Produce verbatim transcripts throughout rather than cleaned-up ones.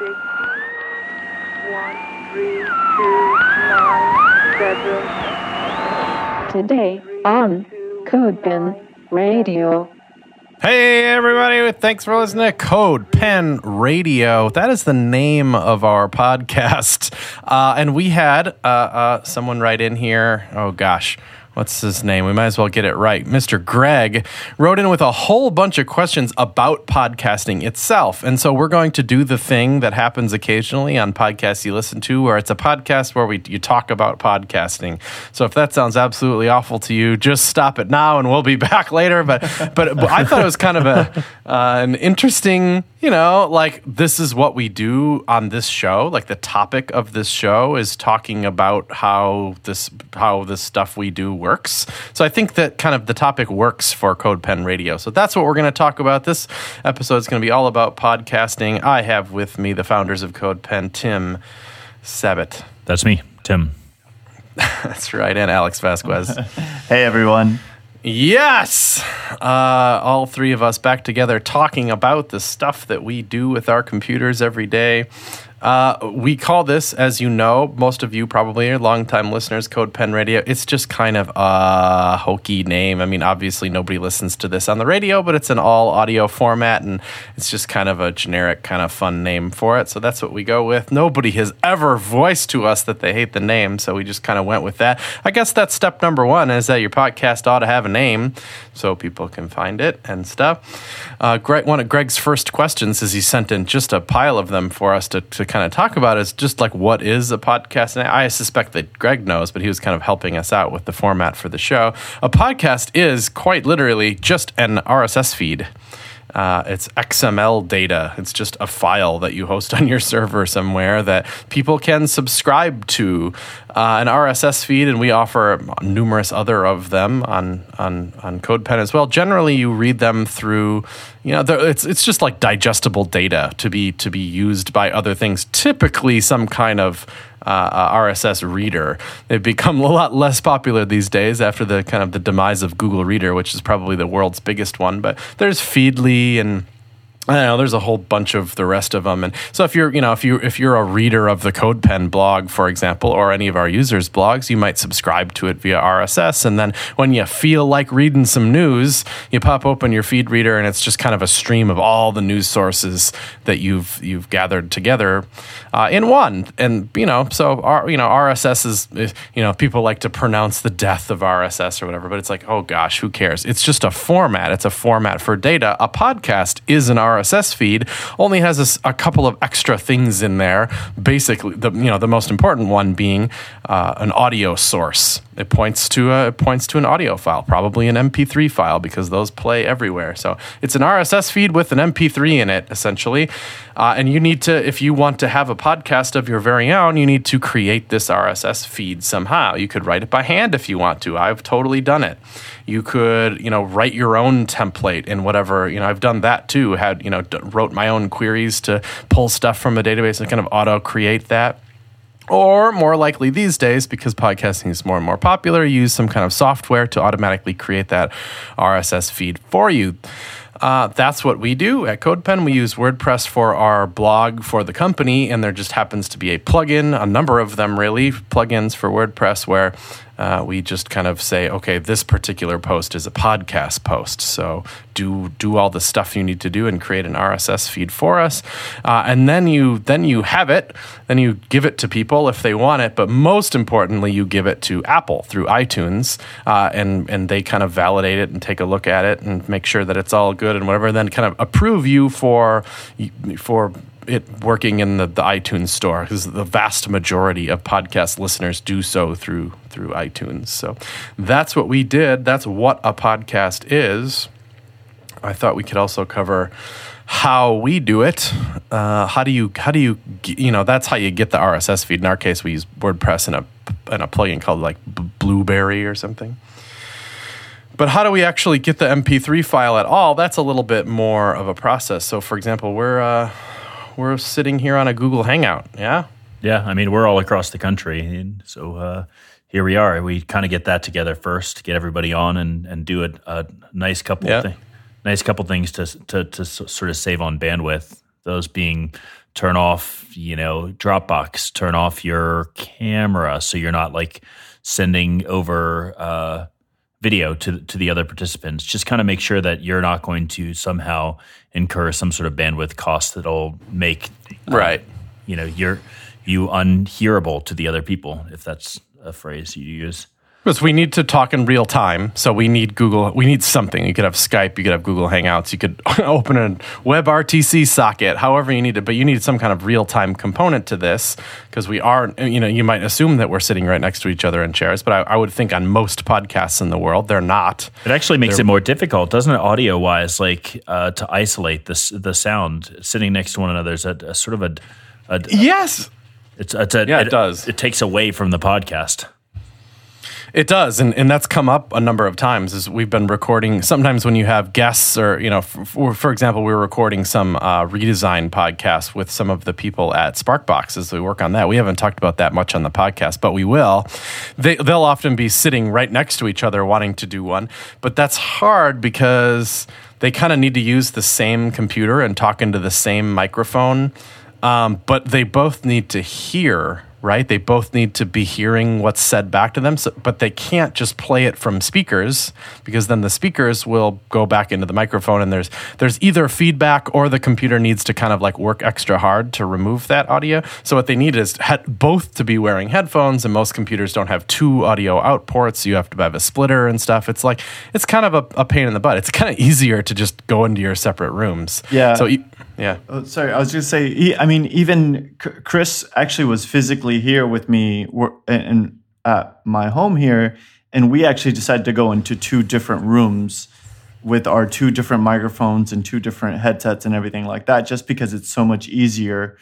six, one, three, two, nine, seven. Today on CodePen Radio. Hey everybody, thanks for listening to CodePen Radio. That is the name of our podcast. Uh, and we had uh, uh, someone write in here, oh gosh, what's his name? We might as well get it right. Mister Greg wrote in with a whole bunch of questions about podcasting itself. And so we're going to do the thing that happens occasionally on podcasts you listen to, where it's a podcast where we you talk about podcasting. So if that sounds absolutely awful to you, just stop it now and we'll be back later. But but, but I thought it was kind of a uh, an interesting, you know, like this is what we do on this show. Like the topic of this show is talking about how this how this stuff we do works. So I think that kind of the topic works for CodePen Radio. So that's what we're going to talk about. This episode is going to be all about podcasting. I have with me the founders of CodePen, Tim Sabat. That's me, Tim. That's right, and Alex Vasquez. Hey, everyone. Yes! Uh, all three of us back together talking about the stuff that we do with our computers every day. Uh, we call this, as you know, most of you probably are longtime listeners, CodePen Radio. It's just kind of a hokey name. I mean, obviously nobody listens to this on the radio, but it's an all-audio format, and it's just kind of a generic, kind of fun name for it. So that's what we go with. Nobody has ever voiced to us that they hate the name, so we just kind of went with that. I guess that's step number one, is that your podcast ought to have a name so people can find it and stuff. Uh, Greg, one of Greg's first questions is he sent in just a pile of them for us to, to kind of talk about is just like, what is a podcast? And I suspect that Greg knows, but he was kind of helping us out with the format for the show. A podcast is quite literally just an R S S feed. Uh, it's X M L data. It's just a file that you host on your server somewhere that people can subscribe to. Uh, an R S S feed, and we offer numerous other of them on on on CodePen as well. Generally, you read them through, you know, it's it's just like digestible data to be to be used by other things. Typically, some kind of uh, R S S reader. They've become a lot less popular these days after the kind of the demise of Google Reader, which is probably the world's biggest one. But there's Feedly and I don't know, there's a whole bunch of the rest of them. And so if you're, you know, if you if you're a reader of the CodePen blog, for example, or any of our users' blogs, you might subscribe to it via R S S. And then when you feel like reading some news, you pop open your feed reader, and it's just kind of a stream of all the news sources that you've you've gathered together uh, in one. And you know, so our, you know, R S S is, you know, people like to pronounce the death of R S S or whatever, but it's like, oh gosh, who cares? It's just a format. It's a format for data. A podcast is an R S S feed, only has a, a couple of extra things in there. Basically, the you know the most important one being uh, an audio source. It points to a it points to an audio file, probably an M P three file, because those play everywhere. So it's an R S S feed with an M P three in it, essentially. Uh, and you need to, if you want to have a podcast of your very own, you need to create this R S S feed somehow. You could write it by hand if you want to. I've totally done it. You could, you know, write your own template in whatever, you know, I've done that too. Had, you know, d- wrote my own queries to pull stuff from a database and kind of auto-create that. Or more likely these days, because podcasting is more and more popular, use some kind of software to automatically create that R S S feed for you. Uh, that's what we do at CodePen. We use WordPress for our blog for the company, and there just happens to be a plugin, a number of them really, plugins for WordPress where uh, we just kind of say, okay, this particular post is a podcast post, so do do all the stuff you need to do and create an R S S feed for us, uh, and then you then you have it, then you give it to people if they want it, but most importantly, you give it to Apple through iTunes, uh, and and they kind of validate it and take a look at it and make sure that it's all good and whatever, and then kind of approve you for for it working in the, the iTunes store, because the vast majority of podcast listeners do so through through iTunes. So that's what we did. That's what a podcast is. I thought we could also cover how we do it. Uh, how do you how do you you know that's how you get the R S S feed. In our case, we use WordPress and a and a plugin called like Blueberry or something. But how do we actually get the M P three file at all? That's a little bit more of a process. So, for example, we're uh, we're sitting here on a Google Hangout, yeah? Yeah, I mean, we're all across the country, and so uh, here we are. We kind of get that together first, get everybody on, and, and do a, a nice couple yeah. thi- nice couple things to, to to sort of save on bandwidth. Those being turn off, you know, Dropbox, turn off your camera so you're not like sending over uh, video to to the other participants. Just kind of make sure that you're not going to somehow incur some sort of bandwidth cost that'll make uh, right. You know, you're you unhearable to the other people, if that's a phrase you use. Because we need to talk in real time, so we need Google. We need something. You could have Skype. You could have Google Hangouts. You could open a WebRTC socket. However you need it, but you need some kind of real time component to this because we are. You know, you might assume that we're sitting right next to each other in chairs, but I, I would think on most podcasts in the world they're not. It actually makes they're, it more difficult, doesn't it, audio wise? Like uh, to isolate the the sound sitting next to one another is a, a sort of a, a yes. It's, it's a, yeah, it, it does. It takes away from the podcast. It does, and, and that's come up a number of times. Is we've been recording. Sometimes when you have guests, or you know, for, for example, we were recording some uh, redesign podcasts with some of the people at Sparkbox as we work on that. We haven't talked about that much on the podcast, but we will. They they'll often be sitting right next to each other, wanting to do one, but that's hard because they kind of need to use the same computer and talk into the same microphone, um, but they both need to hear. Right? They both need to be hearing what's said back to them, so, but they can't just play it from speakers because then the speakers will go back into the microphone and there's there's either feedback or the computer needs to kind of like work extra hard to remove that audio. So what they need is he- both to be wearing headphones, and most computers don't have two audio out ports. You have to have a splitter and stuff. It's like, it's kind of a, a pain in the butt. It's kind of easier to just go into your separate rooms. Yeah. So yeah. Oh, sorry, I was just say. he- I mean, even C- Chris actually was physically here with me wor- and at my home here, and we actually decided to go into two different rooms with our two different microphones and two different headsets and everything like that, just because it's so much easier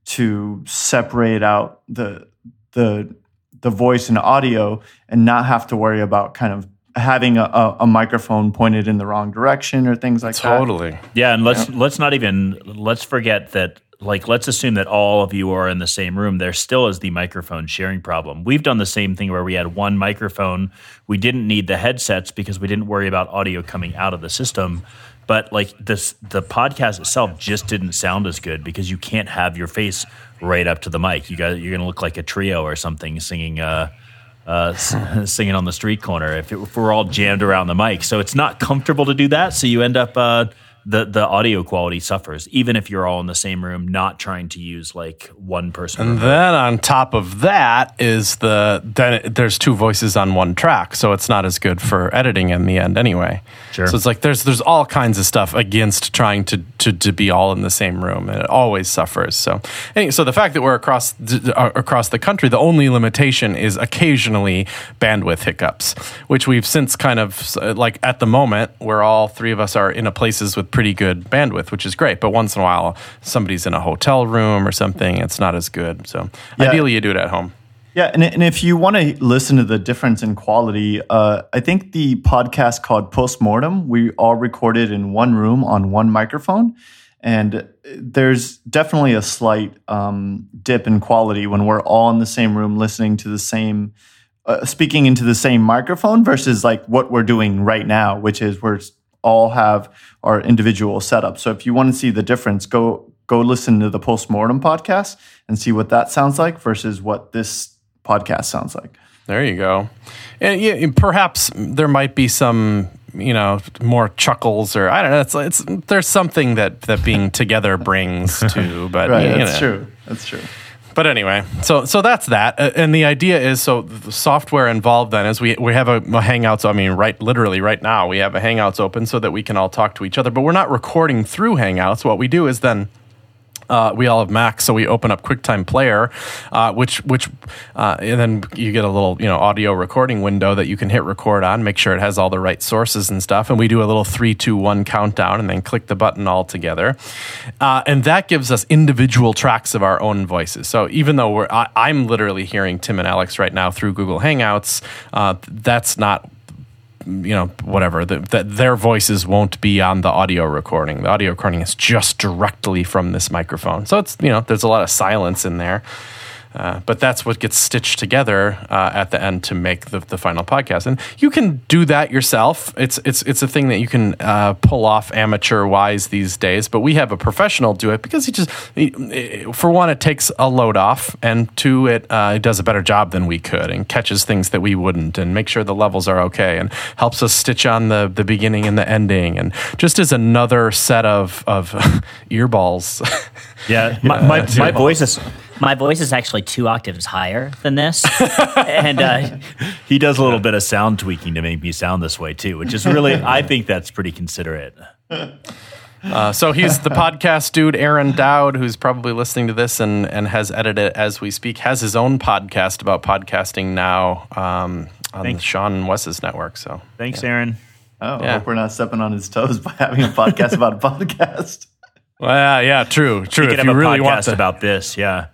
to separate out the the the voice and audio and not have to worry about kind of having a, a, a microphone pointed in the wrong direction or things like Totally. that. Yeah, and let's yeah. let's not even let's forget that. Like, let's assume that all of you are in the same room. There still is the microphone sharing problem. We've done the same thing where we had one microphone. We didn't need the headsets because we didn't worry about audio coming out of the system. But like this, the podcast itself just didn't sound as good because you can't have your face right up to the mic. You got you're going to look like a trio or something singing. Uh, Uh, singing on the street corner if, it, if we're all jammed around the mic. So it's not comfortable to do that. So you end up, uh, the, the audio quality suffers, even if you're all in the same room, not trying to use like one person. And then on top of that is the, then it, there's two voices on one track. So it's not as good for editing in the end anyway. Sure. So it's like there's there's all kinds of stuff against trying to, to, to be all in the same room. And it always suffers. So anyway, so the fact that we're across uh, across the country, the only limitation is occasionally bandwidth hiccups, which we've since kind of, like at the moment, where all three of us are in a places with pretty good bandwidth, which is great. But once in a while, somebody's in a hotel room or something, it's not as good. So yeah. Ideally, you do it at home. Yeah, and, and if you want to listen to the difference in quality, uh, I think the podcast called Postmortem, we all recorded in one room on one microphone. And there's definitely a slight um, dip in quality when we're all in the same room listening to the same, uh, speaking into the same microphone versus like what we're doing right now, which is we're all have our individual setups. So if you want to see the difference, go go listen to the Postmortem podcast and see what that sounds like versus what this podcast sounds like. There you go. And yeah, perhaps there might be some, you know, more chuckles or I don't know. It's, it's there's something that, that being together brings to. But right, you that's know. true. That's true. But anyway, so so that's that, uh, and the idea is so the software involved then is we we have a, a Hangouts. I mean, right, literally right now we have a Hangouts open so that we can all talk to each other. But we're not recording through Hangouts. What we do is then. Uh, we all have Macs, so we open up QuickTime Player, uh, which which uh, and then you get a little you know audio recording window that you can hit record on. Make sure it has all the right sources and stuff, and we do a little three, two, one countdown, and then click the button all together, uh, and that gives us individual tracks of our own voices. So even though we're I, I'm literally hearing Tim and Alex right now through Google Hangouts, uh, that's not. You know, whatever, that the, their voices won't be on the audio recording. The audio recording is just directly from this microphone. So it's, you know, there's a lot of silence in there. Uh, but that's what gets stitched together uh, at the end to make the, the final podcast. And you can do that yourself. It's it's it's a thing that you can uh, pull off amateur-wise these days. But we have a professional do it because he just, he, for one, it takes a load off, and two, it, uh, it does a better job than we could and catches things that we wouldn't and make sure the levels are okay and helps us stitch on the, the beginning and the ending and just is another set of, of earballs. Yeah, my, my, my voice is... My voice is actually two octaves higher than this, and uh, he does a little bit of sound tweaking to make me sound this way too, which is really, I think that's pretty considerate. Uh, so he's the podcast dude, Aaron Dowd, who's probably listening to this and, and has edited it as we speak, has his own podcast about podcasting now um, on Thanks. the Sean Wes's network. So Thanks, yeah. Aaron. Oh, yeah. I hope we're not stepping on his toes by having a podcast about a podcast. Well, yeah, yeah, true, true. You if could you have a really podcast want to, about this, yeah.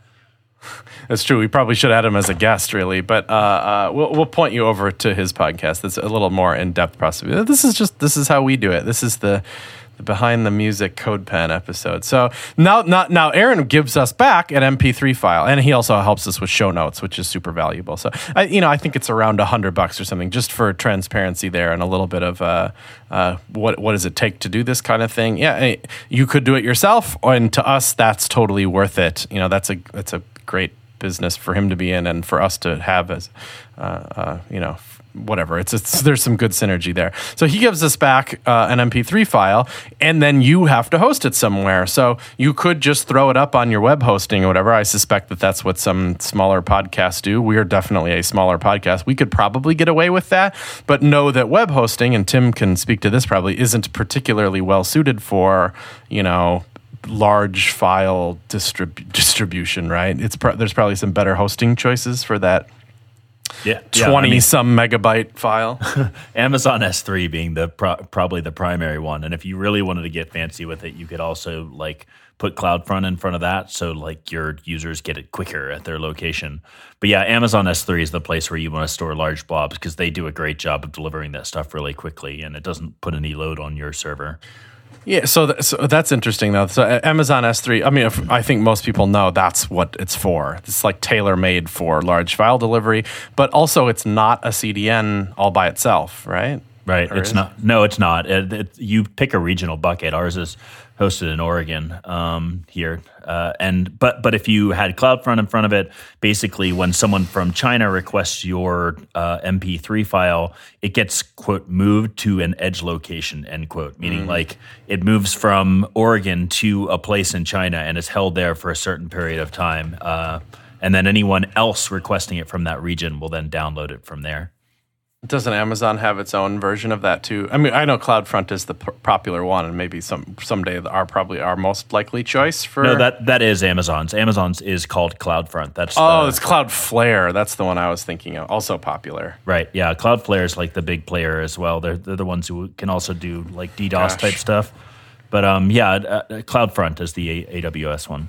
That's true. We probably should add him as a guest, really. But uh, uh, we'll, we'll point you over to his podcast. That's a little more in depth, possibly. This is just this is how we do it. This is the, the behind the music CodePen episode. So now, now, now, Aaron gives us back an M P three file, and he also helps us with show notes, which is super valuable. So I, you know, I think it's around a hundred bucks or something, just for transparency there, and a little bit of uh, uh, what what does it take to do this kind of thing? Yeah, you could do it yourself, and to us, that's totally worth it. You know, that's a that's a great business for him to be in and for us to have as, uh, uh, you know, whatever. It's, it's there's some good synergy there. So he gives us back uh, an M P three file, and then you have to host it somewhere. So you could just throw it up on your web hosting or whatever. I suspect that that's what some smaller podcasts do. We are definitely a smaller podcast. We could probably get away with that, but know that web hosting, and Tim can speak to this probably, isn't particularly well suited for, you know, large file distrib- distribution, right? It's pro- there's probably some better hosting choices for that. Yeah, twenty yeah, I mean, some megabyte file. Amazon S three being the pro- probably the primary one, and if you really wanted to get fancy with it, you could also like put CloudFront in front of that, so like your users get it quicker at their location. But yeah, Amazon S three is the place where you want to store large blobs because they do a great job of delivering that stuff really quickly, and it doesn't put any load on your server. Yeah, so, th- so that's interesting, though. So Amazon S three, I mean, if, I think most people know that's what it's for. It's like tailor-made for large file delivery, but also it's not a C D N all by itself, right? Right. Or it's is not. it? No, it's not. It, it, you pick a regional bucket. Ours is hosted in Oregon um, here, uh, and but but if you had CloudFront in front of it, basically when someone from China requests your uh, M P three file, it gets quote moved to an edge location end quote, meaning mm. like it moves from Oregon to a place in China and is held there for a certain period of time, uh, and then anyone else requesting it from that region will then download it from there. Doesn't Amazon have its own version of that too? I mean, I know CloudFront is the p- popular one, and maybe some someday are probably our most likely choice for. No, that that is Amazon's. Amazon's is called CloudFront. That's oh, the, it's Cloudflare. That's the one I was thinking of. Also popular, right? Yeah, Cloudflare is like the big player as well. They're they're the ones who can also do like DDoS Gosh. type stuff. But um, yeah, uh, CloudFront is the A- AWS one.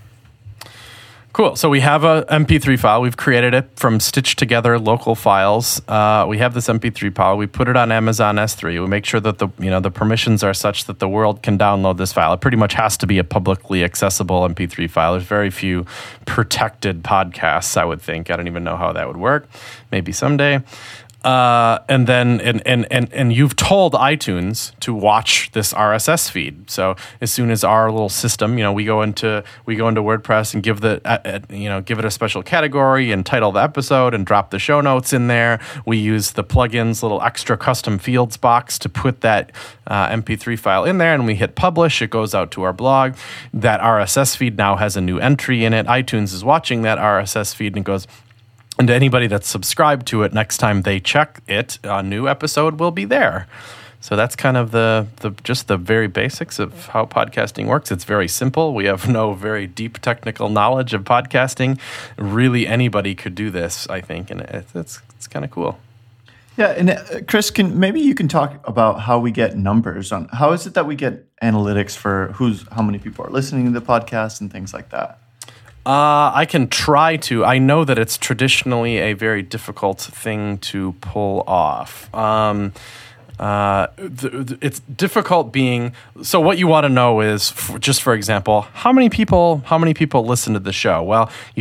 Cool. So we have a M P three file. We've created it from stitched together local files. Uh, we have this M P three file. We put it on Amazon S three. We make sure that the you know the permissions are such that the world can download this file. It pretty much has to be a publicly accessible M P three file. There's very few protected podcasts, I would think. I don't even know how that would work. Maybe someday. Uh, and then and, and, and, and you've told iTunes to watch this R S S feed. So as soon as our little system, you know, we go into we go into WordPress and give the uh, uh, you know give it a special category and title the episode and drop the show notes in there. We use the plugins little extra custom fields box to put that uh, M P three file in there, and we hit publish. It goes out to our blog. That R S S feed now has a new entry in it. iTunes is watching that R S S feed and it goes. And to anybody that's subscribed to it, next time they check it, a new episode will be there. So that's kind of the, the just the very basics of how podcasting works. It's very simple. We have no very deep technical knowledge of podcasting. Really, anybody could do this, I think, and it, it's it's kind of cool. Yeah, and uh, Chris, can maybe you can talk about how we get numbers on how is it that we get analytics for who's how many people are listening to the podcast and things like that. Uh, I can try to. I know that it's traditionally a very difficult thing to pull off. Um, uh, th- th- it's difficult being so. What you want to know is, f- just for example, how many people how many people listen to the show? Well, you can't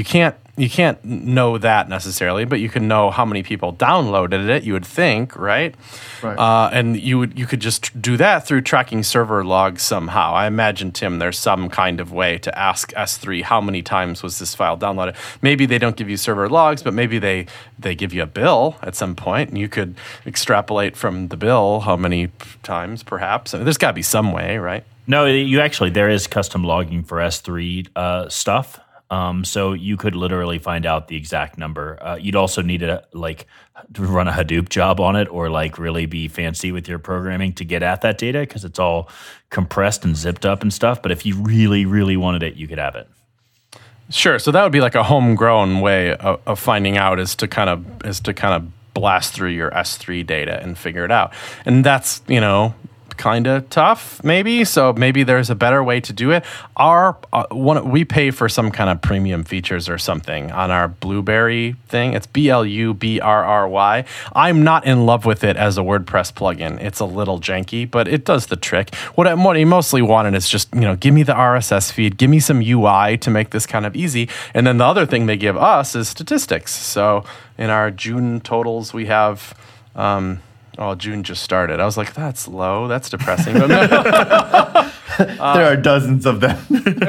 you can't know that necessarily, but you can know how many people downloaded it. You would think, right? Right. Uh, and you would you could just do that through tracking server logs somehow. I imagine, Tim, there's some kind of way to ask S three how many times was this file downloaded. Maybe they don't give you server logs, but maybe they they give you a bill at some point, and you could extrapolate from the bill how many times, perhaps. I mean, there's got to be some way, right? No, you actually, there is custom logging for S three uh, stuff. Um, so you could literally find out the exact number. Uh, you'd also need to like to run a Hadoop job on it, or like really be fancy with your programming to get at that data, because it's all compressed and zipped up and stuff. But if you really, really wanted it, you could have it. Sure. So that would be like a homegrown way of, of finding out, is to kind of is to kind of blast through your S three data and figure it out. And that's, you know, kind of tough, maybe. So maybe there's a better way to do it. Our uh, one, we pay for some kind of premium features or something on our Blueberry thing. It's B L U B R R Y. I'm not in love with it as a WordPress plugin. It's a little janky, but it does the trick. What I, what I mostly wanted is just, you know, give me the R S S feed, give me some U I to make this kind of easy. And then the other thing they give us is statistics. So in our June totals, we have. Um, Oh, June just started. I was like, that's low. That's depressing. But no. There are dozens of them.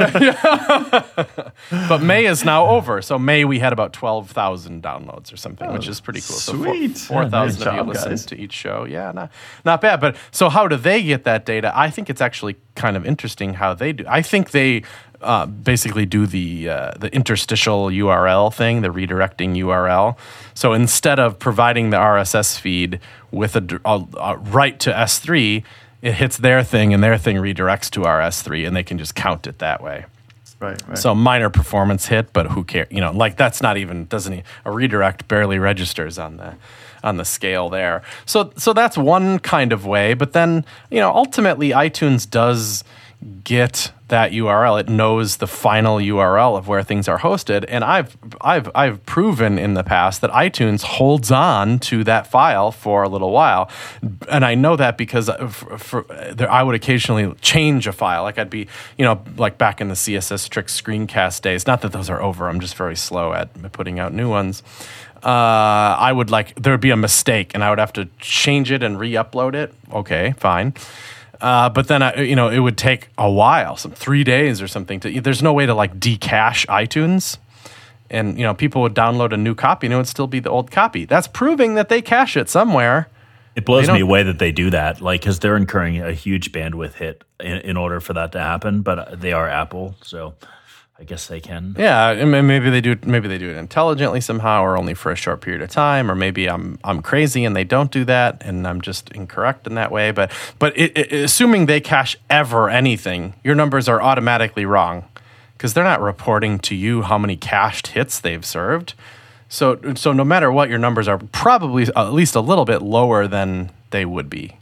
But May is now over. So May we had about twelve thousand downloads or something, Oh, which is pretty cool. sweet. So four thousand Yeah, of you nice job, listen guys. to each show. Yeah, not, not bad. But so how do they get that data? I think it's actually kind of interesting how they do. I think they uh, basically do the uh, the interstitial U R L thing, the redirecting U R L. So instead of providing the R S S feed with a, a, a right to S three, it hits their thing and their thing redirects to our S three, and they can just count it that way. Right, right. So minor performance hit, but who cares? You know, like that's not even doesn't e- a redirect barely registers on the on the scale there. So so that's one kind of way. But then, you know, ultimately iTunes does get that U R L. It knows the final U R L of where things are hosted, and I've I've I've proven in the past that iTunes holds on to that file for a little while, and I know that because for, for, there, I would occasionally change a file. Like I'd be, you know, like back in the C S S Tricks screencast days. Not that those are over. I'm just very slow at putting out new ones. Uh, I would like there would be a mistake, and I would have to change it and re-upload it. Okay, fine. Uh, but then, I, you know, it would take a while, some three days or something. To there's no way to like decache iTunes, and you know, people would download a new copy and it would still be the old copy. That's proving that they cache it somewhere. It blows They me don't- away that they do that, like because they're incurring a huge bandwidth hit in, in order for that to happen. But they are Apple, so I guess they can. Yeah, I mean, maybe they do. Maybe they do it intelligently somehow, or only for a short period of time, or maybe I'm I'm crazy and they don't do that, and I'm just incorrect in that way. But but it, it, assuming they cache ever anything, your numbers are automatically wrong because they're not reporting to you how many cached hits they've served. So so no matter what, your numbers are probably at least a little bit lower than they would be.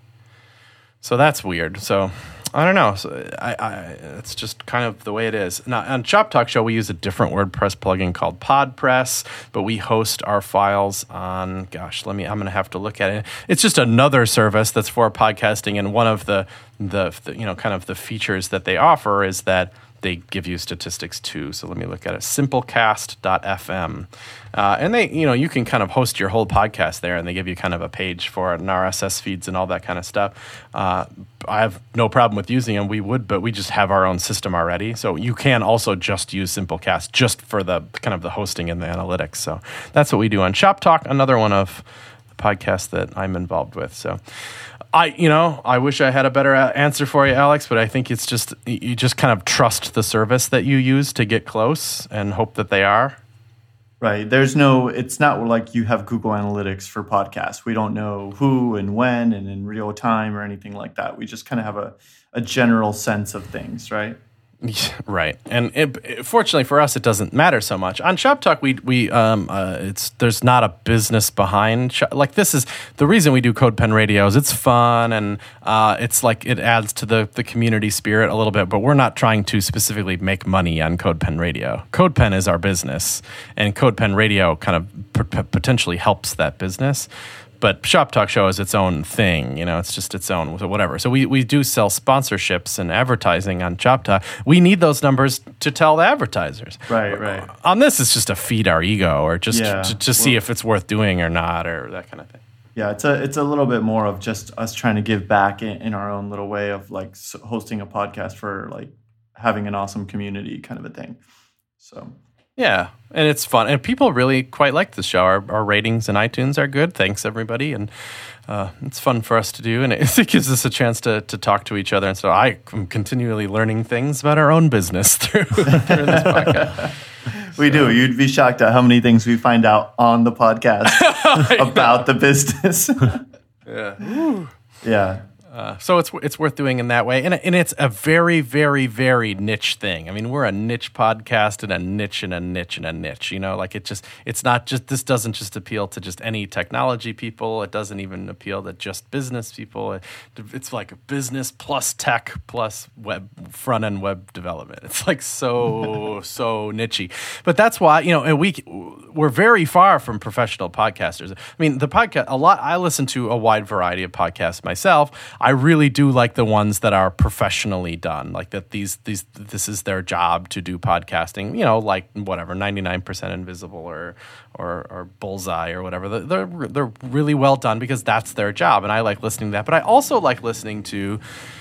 So that's weird. So. I don't know. So I, I, it's just kind of the way it is. Now, on Shop Talk Show, we use a different WordPress plugin called PodPress, but we host our files on, gosh, let me, I'm going to have to look at it. It's just another service that's for podcasting, and one of the, the, the, you know, kind of the features that they offer is that they give you statistics too. So let me look at it. Simplecast dot f m. Uh, and they, you know, you can kind of host your whole podcast there, and they give you kind of a page for it and R S S feeds and all that kind of stuff. Uh, I have no problem with using them. We would, but we just have our own system already. So you can also just use Simplecast just for the kind of the hosting and the analytics. So that's what we do on Shop Talk, another one of the podcasts that I'm involved with. So I, you know, I wish I had a better a- answer for you, Alex, but I think it's just, you just kind of trust the service that you use to get close and hope that they are. Right. There's no, it's not like you have Google Analytics for podcasts. We don't know who and when and in real time or anything like that. We just kind of have a, a general sense of things, right? Right, and it, it, fortunately for us, it doesn't matter so much. On Shop Talk, we we um uh, it's there's not a business behind Shop, like this is the reason we do CodePen Radio is it's fun and uh it's like it adds to the the community spirit a little bit, but we're not trying to specifically make money on CodePen Radio. CodePen is our business, and CodePen Radio kind of p- p- potentially helps that business. but Shop Talk Show is its own thing. You know, it's just its own whatever. So we, we do sell sponsorships and advertising on Shop Talk. We need those numbers to tell the advertisers. Right, right. On this, it's just to feed our ego or just Yeah. to, to see if it's worth doing or not or that kind of thing. Yeah, it's a it's a little bit more of just us trying to give back in, in our own little way of like s- hosting a podcast for like having an awesome community kind of a thing. So Yeah, and it's fun, and people really quite like this show. Our, our ratings in iTunes are good. Thanks everybody, and uh, it's fun for us to do, and it, it gives us a chance to to talk to each other. And so I am continually learning things about our own business through, through this podcast. we do. You'd be shocked at how many things we find out on the podcast about the business. Yeah. yeah. Uh, so it's it's worth doing in that way, and and it's a very very very niche thing. I mean, we're a niche podcast and a niche and a niche and a niche. You know, like it just it's not just this doesn't just appeal to just any technology people. It doesn't even appeal to just business people. It, it's like a business plus tech plus web front end web development. It's like so so nichey. But that's why you know, and we we're very far from professional podcasters. I mean, the podcast a lot. I listen to a wide variety of podcasts myself. I really do like the ones that are professionally done, like that these these this is their job to do podcasting. You know, like whatever ninety-nine percent Invisible or or or Bullseye or whatever. They're they're really well done because that's their job, and I like listening to that. But I also like listening to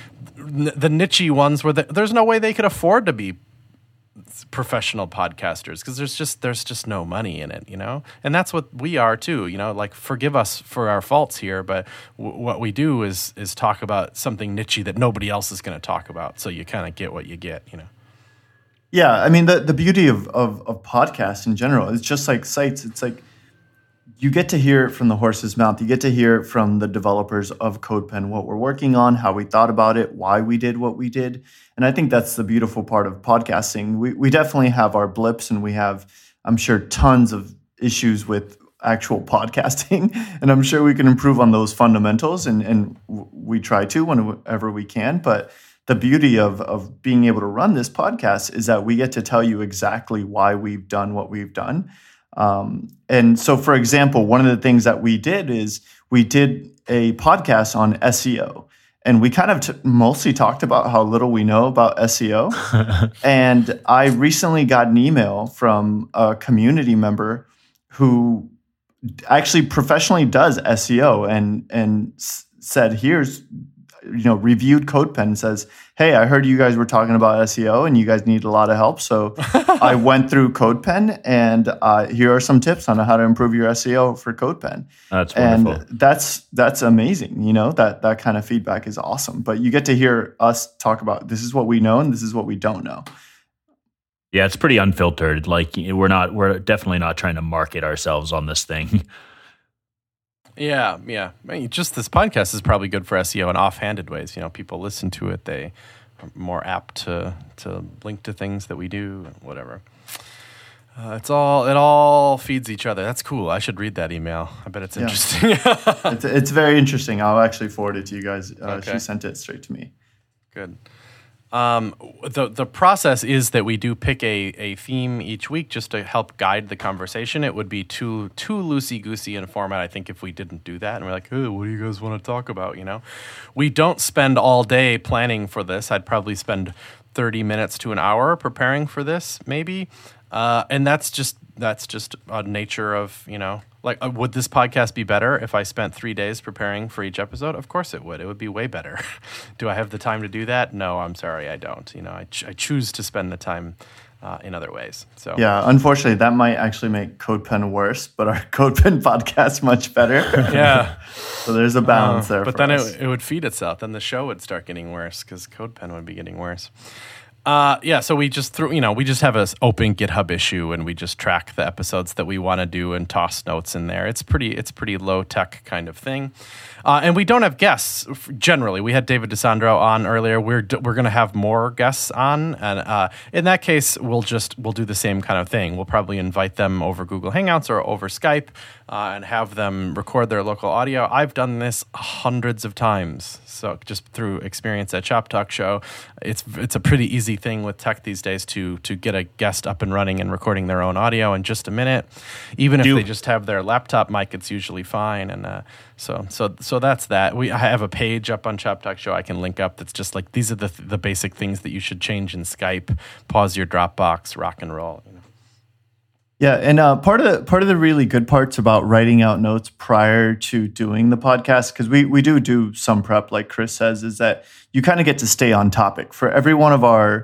the niche-y ones where the, there's no way they could afford to be professional podcasters because there's just there's just no money in it, you know, and that's what we are too, you know. Like, forgive us for our faults here, but w- what we do is is talk about something niche that nobody else is going to talk about, so you kind of get what you get, you know. Yeah, I mean the the beauty of, of of podcasts in general, it's just like sites. It's like you get to hear it from the horse's mouth. You get to hear it from the developers of CodePen, what we're working on, how we thought about it, why we did what we did. And I think that's the beautiful part of podcasting. We we definitely have our blips, and we have, I'm sure, tons of issues with actual podcasting. And I'm sure we can improve on those fundamentals, and, and we try to whenever we can. But the beauty of, of being able to run this podcast is that we get to tell you exactly why we've done what we've done. Um, and so, for example, one of the things that we did is we did a podcast on S E O, and we kind of t- mostly talked about how little we know about S E O. And I recently got an email from a community member who actually professionally does S E O and, and s- said, here's, you know, reviewed CodePen and says, hey, I heard you guys were talking about S E O and you guys need a lot of help. So I went through CodePen, and uh, here are some tips on how to improve your S E O for CodePen. That's wonderful. And that's that's amazing. You know, that that kind of feedback is awesome. But you get to hear us talk about this is what we know and this is what we don't know. Yeah, it's pretty unfiltered. Like we're not, we're definitely not trying to market ourselves on this thing. Yeah, yeah. I mean, just this podcast is probably good for S E O in offhanded ways. You know, people listen to it; they are more apt to to link to things that we do, whatever. Uh, it's all it all feeds each other. That's cool. I should read that email. I bet it's Yeah. interesting. It's, it's very interesting. I'll actually forward it to you guys. Uh, Okay. She sent it straight to me. Good. Um, the the process is that we do pick a, a theme each week just to help guide the conversation. It would be too too loosey goosey in format, I think, if we didn't do that. And we're like, oh, what do you guys want to talk about? You know, we don't spend all day planning for this. I'd probably spend thirty minutes to an hour preparing for this, maybe. Uh, and that's just that's just a nature of, you know, like, uh, would this podcast be better if I spent three days preparing for each episode? Of course it would. It would be way better. Do I have the time to do that? No, I'm sorry, I don't. You know, I, ch- I choose to spend the time uh, in other ways. So Yeah, unfortunately, that might actually make CodePen worse, but our CodePen podcast much better. yeah. So there's a balance Uh, there. But for then us. it, it would feed itself. Then the show would start getting worse because CodePen would be getting worse. Uh, yeah, so we just threw, you know, we just have an open GitHub issue, and we just track the episodes that we want to do and toss notes in there. It's pretty, it's pretty low tech kind of thing, uh, and we don't have guests generally. We had David DeSandro on earlier. We're we're going to have more guests on, and uh, in that case, we'll just we'll do the same kind of thing. We'll probably invite them over Google Hangouts or over Skype, uh, and have them record their local audio. I've done this hundreds of times, so just through experience at Shop Talk Show, it's it's a pretty easy thing with tech these days to to get a guest up and running and recording their own audio in just a minute. Even if Do- they just have their laptop mic, it's usually fine. And uh, so so so that's that. We I have a page up on Chop Talk Show I can link up that's just like these are the the basic things that you should change in Skype. Pause your Dropbox, rock and roll. You know. Yeah, and uh, part of the part of the really good parts about writing out notes prior to doing the podcast, because we we do do some prep, like Chris says, is that you kind of get to stay on topic. For every one of our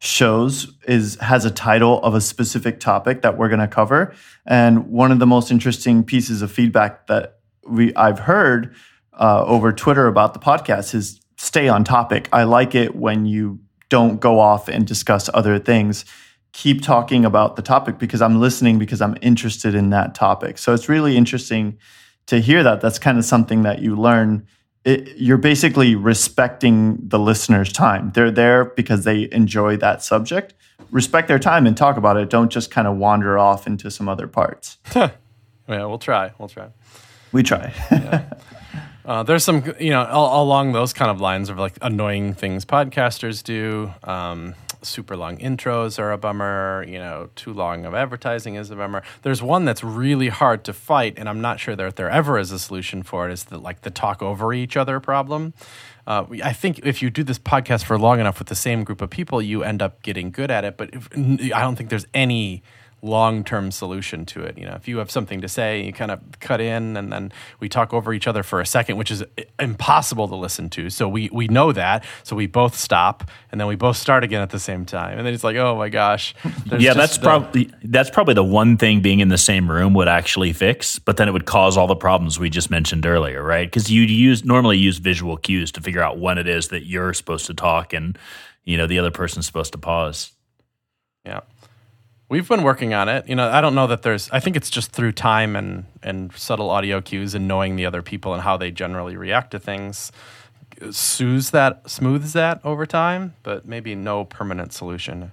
shows is has a title of a specific topic that we're going to cover, and one of the most interesting pieces of feedback that we I've heard uh, over Twitter about the podcast is stay on topic. I like it when you don't go off and discuss other things. Keep talking about the topic because I'm listening because I'm interested in that topic. So it's really interesting to hear that. That's kind of something that you learn. It, you're basically respecting the listener's time. They're there because they enjoy that subject. Respect their time and talk about it. Don't just kind of wander off into some other parts. Yeah, we'll try. We'll try. We try. Yeah. Uh, there's some, you know, all, along those kind of lines of like annoying things podcasters do. Um, super long intros are a bummer. You know, too long of advertising is a bummer. There's one that's really hard to fight, and I'm not sure that there ever is a solution for it. Is the like the talk over each other problem. Uh, I think if you do this podcast for long enough with the same group of people, you end up getting good at it. But if, I don't think there's any long-term solution to it. You know, if you have something to say, you kind of cut in and then we talk over each other for a second, which is impossible to listen to. So we we know that. So we both stop and then we both start again at the same time. And then it's like, oh my gosh. Yeah, that's probably that's probably the one thing being in the same room would actually fix, but then it would cause all the problems we just mentioned earlier, right? Because you use normally use visual cues to figure out when it is that you're supposed to talk and, you know, the other person's supposed to pause. Yeah. We've been working on it. You know, I don't know that there's, I think it's just through time and, and subtle audio cues and knowing the other people and how they generally react to things soothes that, smooths that over time, but maybe no permanent solution.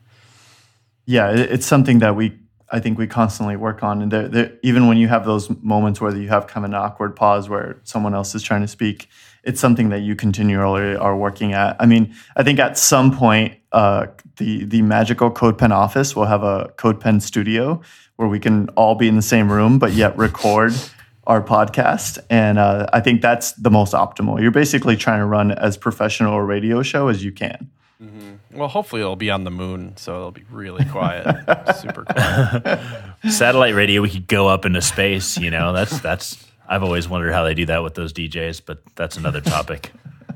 Yeah, it, it's something that we, I think we constantly work on. And there, there, even when you have those moments where you have kind of an awkward pause where someone else is trying to speak, it's something that you continually are working at. I mean, I think at some point, uh, the the magical CodePen office will have a CodePen studio where we can all be in the same room, but yet record our podcast. And uh, I think that's the most optimal. You're basically trying to run as professional a radio show as you can. Mm-hmm. Well, hopefully it'll be on the moon, so it'll be really quiet, super quiet. Satellite radio, we could go up into space. You know, that's that's. I've always wondered how they do that with those D Js, but that's another topic.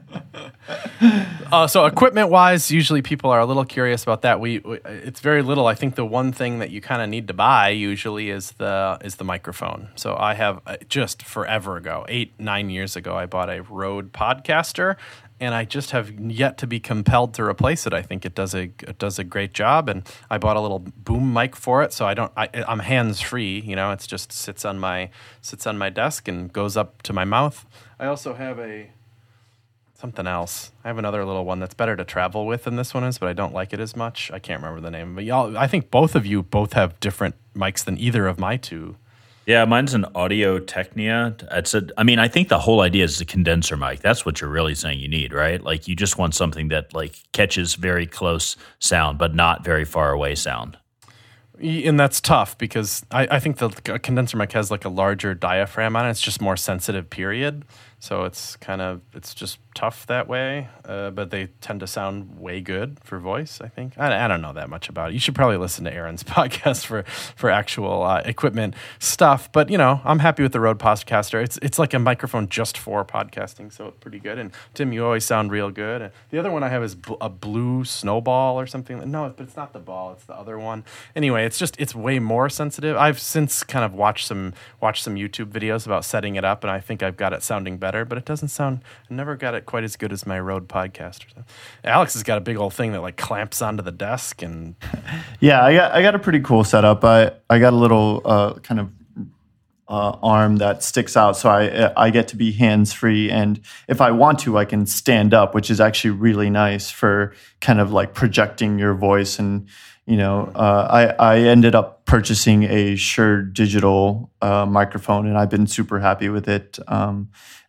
Uh, so equipment-wise, usually people are a little curious about that. We, we it's very little. I think the one thing that you kind of need to buy usually is the is the microphone. So I have uh, just forever ago, eight nine years ago, I bought a Rode Podcaster, and I just have yet to be compelled to replace it. I think it does a it does a great job, and I bought a little boom mic for it, so I don't. I, I'm hands free. You know, it's just sits on my sits on my desk and goes up to my mouth. I also have a. Something else. I have another little one that's better to travel with than this one is, but I don't like it as much. I can't remember the name. But y'all, I think both of you both have different mics than either of my two. Yeah, mine's an Audio Technia. It's a, I mean, I think the whole idea is a condenser mic. That's what you're really saying you need, right? Like you just want something that like catches very close sound, but not very far away sound. And that's tough because I, I think the condenser mic has like a larger diaphragm on it. It's just more sensitive, period. So it's kind of, it's just tough that way, uh, but they tend to sound way good for voice, I think. I, I don't know that much about it. You should probably listen to Aaron's podcast for, for actual uh, equipment stuff. But, you know, I'm happy with the Rode Podcaster. It's it's like a microphone just for podcasting, so it's pretty good. And, Tim, you always sound real good. And the other one I have is bl- a blue snowball or something. No, but it's not the ball. It's the other one. Anyway, it's just, it's way more sensitive. I've since kind of watched some watched some YouTube videos about setting it up, and I think I've got it sounding better. But it doesn't sound, I never got it quite as good as my Rode Podcaster. Alex has got a big old thing that like clamps onto the desk. And yeah, I got I got a pretty cool setup. I, I got a little uh, kind of uh, arm that sticks out, so I I get to be hands free, and if I want to, I can stand up, which is actually really nice for kind of like projecting your voice. And you know, uh, I I ended up purchasing a Shure Digital uh, microphone, and I've been super happy with it. Um, it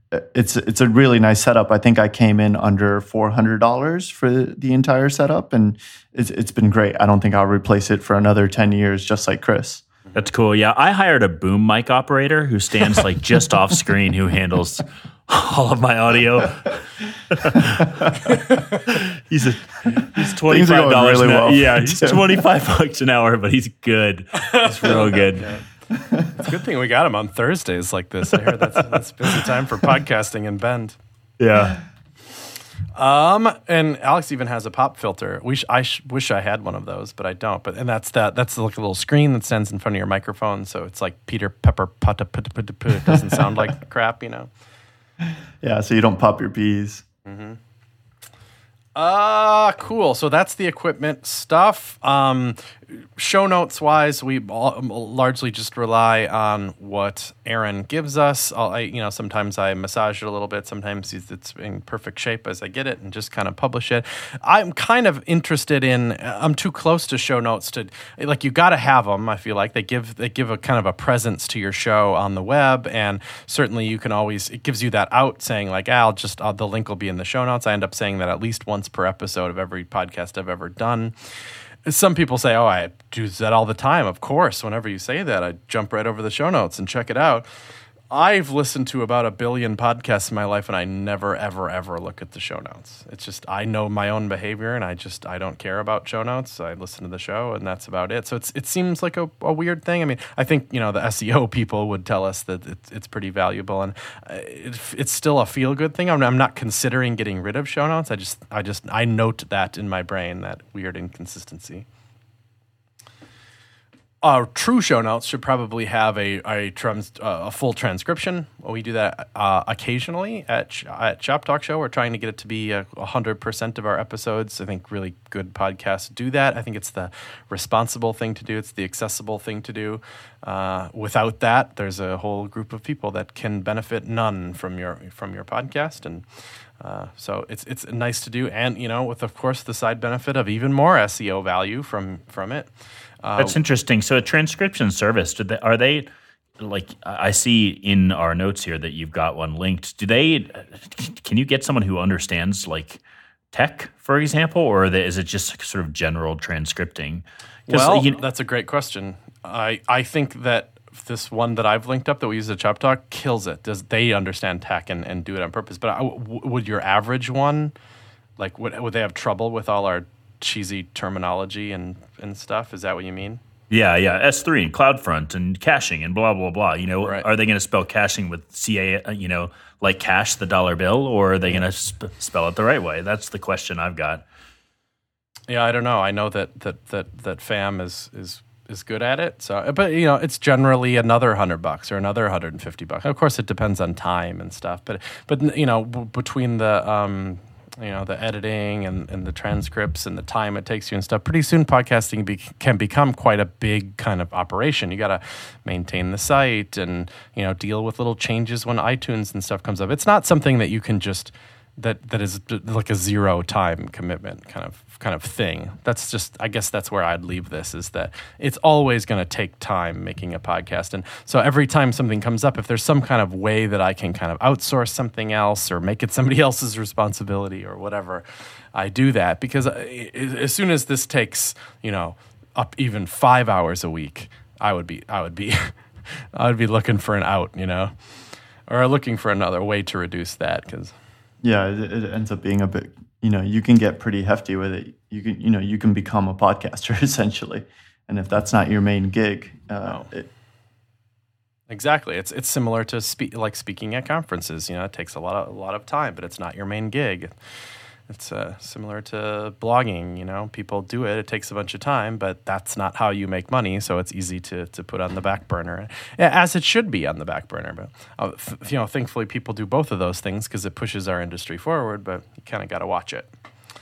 it's it's a really nice setup. I think I came in under four hundred dollars for the entire setup, and it's it's been great. I don't think I'll replace it for another ten years, just like Chris. That's cool. Yeah, I hired a boom mic operator who stands like just off screen, who handles all of my audio. he's a, he's twenty five dollars really well. Yeah, he's twenty five bucks an hour, but he's good. He's real good. It's a good thing we got him on Thursdays like this. I heard that's, that's busy time for podcasting in Bend. Yeah. Um, and Alex even has a pop filter. We sh- I sh- wish I had one of those, but I don't. But and that's that. That's like a little screen that stands in front of your microphone, so it's like Peter Pepper putta putta putta putta. It doesn't sound like crap, you know. Yeah, so you don't pop your peas. Mm-hmm. Uh, cool. So that's the equipment stuff. Um, show notes wise, we all, largely just rely on what Aaron gives us. I'll, I, you know, sometimes I massage it a little bit. Sometimes it's in perfect shape as I get it and just kind of publish it. I'm kind of interested in, I'm too close to show notes to, like, you got to have them. I feel like they give, they give a kind of a presence to your show on the web. And certainly you can always, it gives you that out saying like, ah, I'll just, uh, the link will be in the show notes. I end up saying that at least once per episode of every podcast I've ever done. Some people say, oh, I do that all the time. Of course, whenever you say that, I jump right over the show notes and check it out. I've listened to about a billion podcasts in my life, and I never, ever, ever look at the show notes. It's just, I know my own behavior, and I just, I don't care about show notes. I listen to the show, and that's about it. So it's, it seems like a, a weird thing. I mean, I think, you know, the S E O people would tell us that it's, it's pretty valuable, and it, it's still a feel-good thing. I'm, I'm not considering getting rid of show notes. I just, I just, I note that in my brain, that weird inconsistency. Uh, true show notes should probably have a a, trans, uh, a full transcription. Well, we do that uh, occasionally at Ch- at Shop Talk Show. We're trying to get it to be a hundred percent of our episodes. I think really good podcasts do that. I think it's the responsible thing to do. It's the accessible thing to do. Uh, without that, there's a whole group of people that can benefit none from your from your podcast, and uh, so it's it's nice to do. And you know, with of course the side benefit of even more S E O value from from it. Uh, That's interesting. So a transcription service, do they, are they, like, I see in our notes here that you've got one linked. Do they, can you get someone who understands, like, tech, for example, or are they, is it just sort of general transcripting? Well, you know, that's a great question. I, I think that this one that I've linked up that we use at Chop Talk kills it. Does they understand tech and, and do it on purpose? But I, w- would your average one, like, would, would they have trouble with all our cheesy terminology and, and stuff? Is that what you mean? Yeah, yeah. S three and CloudFront and caching and blah, blah, blah. You know, right. Are they going to spell caching with C A, you know, like cash, the dollar bill, or are they going to sp- spell it the right way? That's the question I've got. Yeah, I don't know. I know that that that, that F A M is, is is good at it. So, but you know, it's generally another hundred bucks or another hundred and fifty bucks. Of course, it depends on time and stuff. But but you know, b- between the um, you know, the editing and, and the transcripts and the time it takes you and stuff, pretty soon podcasting be, can become quite a big kind of operation. You got to maintain the site and, you know, deal with little changes when iTunes and stuff comes up. It's not something that you can just, that that is like a zero time commitment kind of kind of thing. That's just, I guess that's where I'd leave this, is that it's always going to take time making a podcast. And so every time something comes up, if there's some kind of way that I can kind of outsource something else or make it somebody else's responsibility or whatever, I do that. Because as soon as this takes, you know, up even five hours a week, I would be, I would be, I would be looking for an out, you know, or looking for another way to reduce that. Because yeah, it, it ends up being a bit, you know, you can get pretty hefty with it. You can, you know, you can become a podcaster essentially. And if that's not your main gig, uh, no. it, exactly. It's it's similar to spe- like speaking at conferences. You know, it takes a lot of a lot of time, but it's not your main gig. It's uh, similar to blogging. You know, people do it. It takes a bunch of time, but that's not how you make money. So it's easy to to put on the back burner, as it should be on the back burner. But uh, th- you know, thankfully, people do both of those things because it pushes our industry forward. But you kind of got to watch it.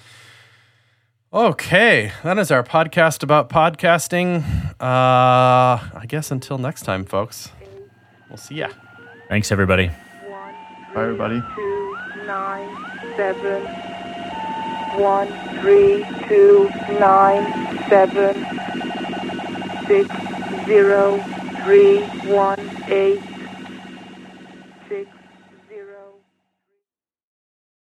Okay, that is our podcast about podcasting. Uh, I guess until next time, folks. We'll see ya. Thanks, everybody. Bye, everybody. Two, nine, seven. One, three, two, nine, seven, six, zero, three, one, eight.